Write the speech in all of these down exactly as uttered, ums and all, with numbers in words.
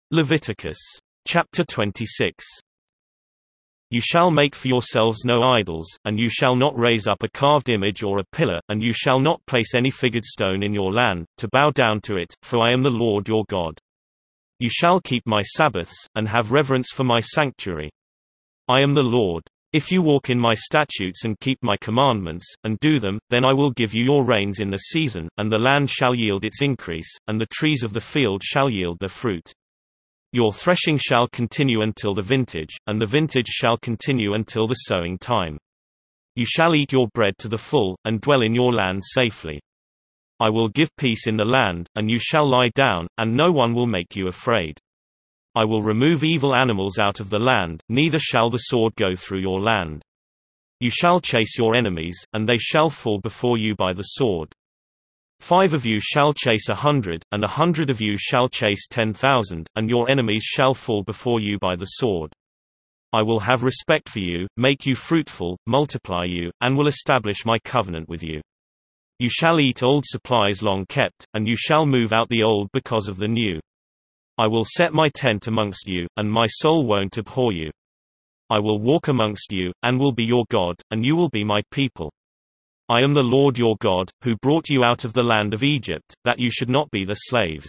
Leviticus. Chapter twenty-six. You shall make for yourselves no idols, and you shall not raise up a carved image or a pillar, and you shall not place any figured stone in your land, to bow down to it, for I am the Lord your God. You shall keep my Sabbaths, and have reverence for my sanctuary. I am the Lord. If you walk in my statutes and keep my commandments, and do them, then I will give you your rains in the season, and the land shall yield its increase, and the trees of the field shall yield their fruit. Your threshing shall continue until the vintage, and the vintage shall continue until the sowing time. You shall eat your bread to the full, and dwell in your land safely. I will give peace in the land, and you shall lie down, and no one will make you afraid. I will remove evil animals out of the land, neither shall the sword go through your land. You shall chase your enemies, and they shall fall before you by the sword. Five of you shall chase a hundred, and a hundred of you shall chase ten thousand, and your enemies shall fall before you by the sword. I will have respect for you, make you fruitful, multiply you, and will establish my covenant with you. You shall eat old supplies long kept, and you shall move out the old because of the new. I will set my tent amongst you, and my soul won't abhor you. I will walk amongst you, and will be your God, and you will be my people. I am the Lord your God, who brought you out of the land of Egypt, that you should not be their slaves.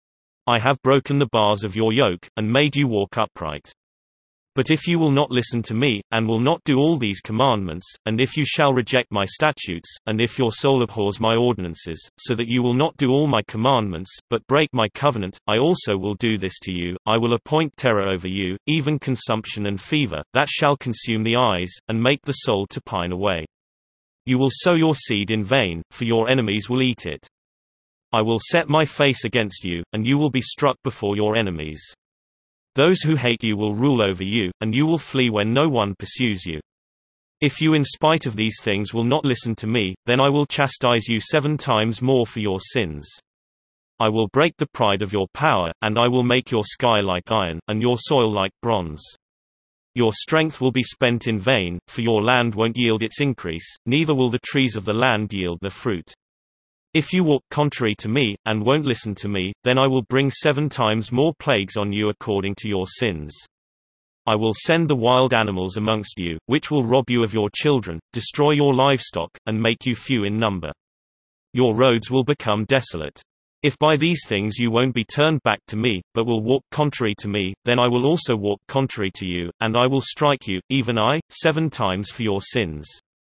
I have broken the bars of your yoke, and made you walk upright. But if you will not listen to me, and will not do all these commandments, and if you shall reject my statutes, and if your soul abhors my ordinances, so that you will not do all my commandments, but break my covenant, I also will do this to you. I will appoint terror over you, even consumption and fever, that shall consume the eyes, and make the soul to pine away. You will sow your seed in vain, for your enemies will eat it. I will set my face against you, and you will be struck before your enemies. Those who hate you will rule over you, and you will flee when no one pursues you. If you in spite of these things will not listen to me, then I will chastise you seven times more for your sins. I will break the pride of your power, and I will make your sky like iron, and your soil like bronze. Your strength will be spent in vain, for your land won't yield its increase, neither will the trees of the land yield their fruit. If you walk contrary to me, and won't listen to me, then I will bring seven times more plagues on you according to your sins. I will send the wild animals amongst you, which will rob you of your children, destroy your livestock, and make you few in number. Your roads will become desolate. If by these things you won't be turned back to me, but will walk contrary to me, then I will also walk contrary to you, and I will strike you, even I, seven times for your sins.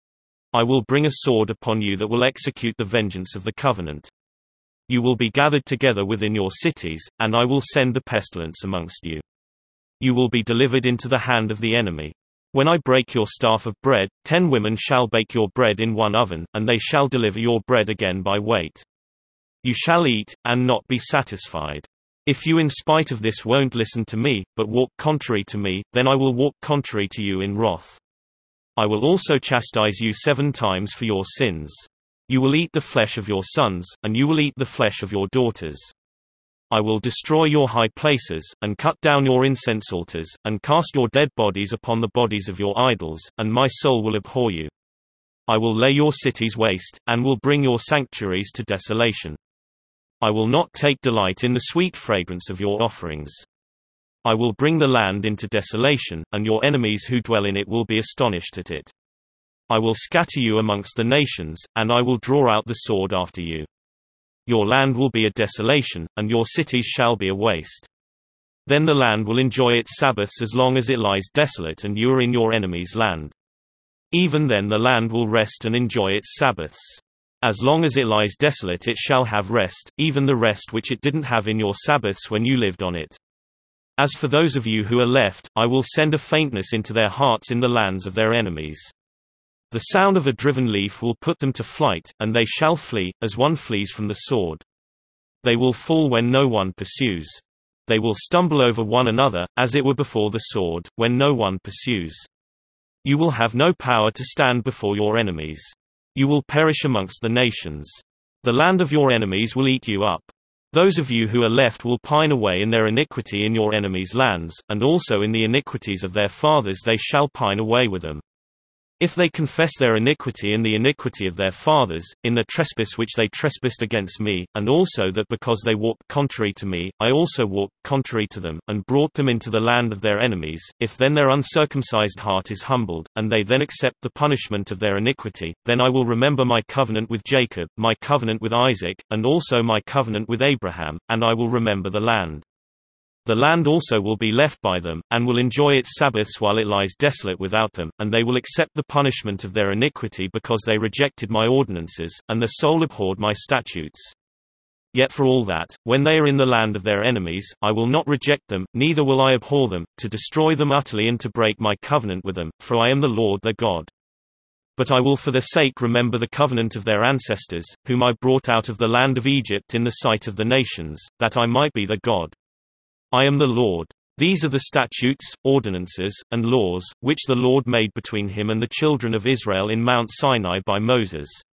I will bring a sword upon you that will execute the vengeance of the covenant. You will be gathered together within your cities, and I will send the pestilence amongst you. You will be delivered into the hand of the enemy. When I break your staff of bread, ten women shall bake your bread in one oven, and they shall deliver your bread again by weight. You shall eat, and not be satisfied. If you in spite of this won't listen to me, but walk contrary to me, then I will walk contrary to you in wrath. I will also chastise you seven times for your sins. You will eat the flesh of your sons, and you will eat the flesh of your daughters. I will destroy your high places, and cut down your incense altars, and cast your dead bodies upon the bodies of your idols, and my soul will abhor you. I will lay your cities waste, and will bring your sanctuaries to desolation. I will not take delight in the sweet fragrance of your offerings. I will bring the land into desolation, and your enemies who dwell in it will be astonished at it. I will scatter you amongst the nations, and I will draw out the sword after you. Your land will be a desolation, and your cities shall be a waste. Then the land will enjoy its Sabbaths as long as it lies desolate and you are in your enemy's land. Even then the land will rest and enjoy its Sabbaths. As long as it lies desolate it shall have rest, even the rest which it didn't have in your Sabbaths when you lived on it. As for those of you who are left, I will send a faintness into their hearts in the lands of their enemies. The sound of a driven leaf will put them to flight, and they shall flee, as one flees from the sword. They will fall when no one pursues. They will stumble over one another, as it were before the sword, when no one pursues. You will have no power to stand before your enemies. You will perish amongst the nations. The land of your enemies will eat you up. Those of you who are left will pine away in their iniquity in your enemies' lands, and also in the iniquities of their fathers they shall pine away with them. If they confess their iniquity and the iniquity of their fathers, in the trespass which they trespassed against me, and also that because they walked contrary to me, I also walked contrary to them, and brought them into the land of their enemies, if then their uncircumcised heart is humbled, and they then accept the punishment of their iniquity, then I will remember my covenant with Jacob, my covenant with Isaac, and also my covenant with Abraham, and I will remember the land. The land also will be left by them, and will enjoy its Sabbaths while it lies desolate without them, and they will accept the punishment of their iniquity because they rejected my ordinances, and their soul abhorred my statutes. Yet for all that, when they are in the land of their enemies, I will not reject them, neither will I abhor them, to destroy them utterly and to break my covenant with them, for I am the Lord their God. But I will for their sake remember the covenant of their ancestors, whom I brought out of the land of Egypt in the sight of the nations, that I might be their God. I am the Lord. These are the statutes, ordinances, and laws, which the Lord made between him and the children of Israel in Mount Sinai by Moses.